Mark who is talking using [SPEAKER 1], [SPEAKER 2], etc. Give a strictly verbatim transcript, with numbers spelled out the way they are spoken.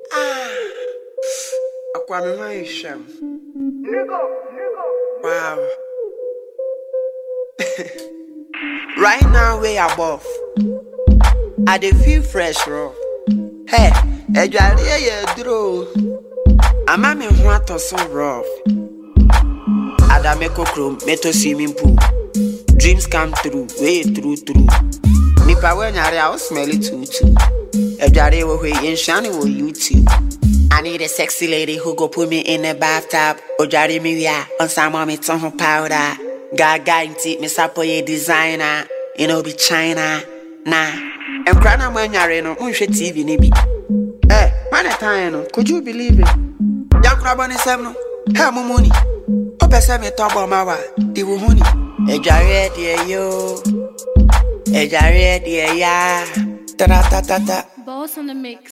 [SPEAKER 1] Ah, Aquaman my sham. Wow. Right now we above. I dey feel fresh, bro. Hey, ejari ye dro. Ama me ho ato so rough. Adame kokrom meto swimming pool. Dreams come true, way true true. Nipa we nyare I smell it too too. Ejari wo we in shani wo YouTube. I need a sexy lady who go put me in a bathtub. Ojari mi wia on some mommy ton her powder. Gaga inti me sapoye designer. You know be China. Nah. And crana man yare no unhwe T V ni bi. Eh, man time no. Could you believe it? Yakra bani sem no. Hey mumuni. Opese me tobo mawa. Di wo huni. Ejare de yo. Ejare de ya. Ta ta ta ta.
[SPEAKER 2] Boss on the mix.